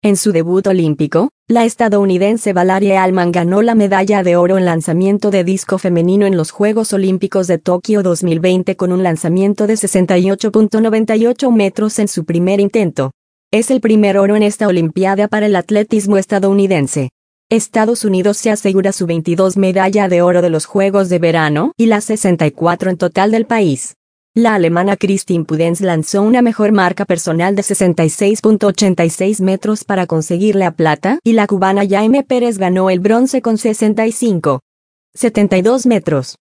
En su debut olímpico, la estadounidense Valerie Allman ganó la medalla de oro en lanzamiento de disco femenino en los Juegos Olímpicos de Tokio 2020 con un lanzamiento de 68.98 metros en su primer intento. Es el primer oro en esta olimpiada para el atletismo estadounidense. Estados Unidos se asegura su 22 medalla de oro de los Juegos de verano y las 64 en total del país. La alemana Christine Pudenz lanzó una mejor marca personal de 66.86 metros para conseguir la plata y la cubana Jaime Pérez ganó el bronce con 65.72 metros.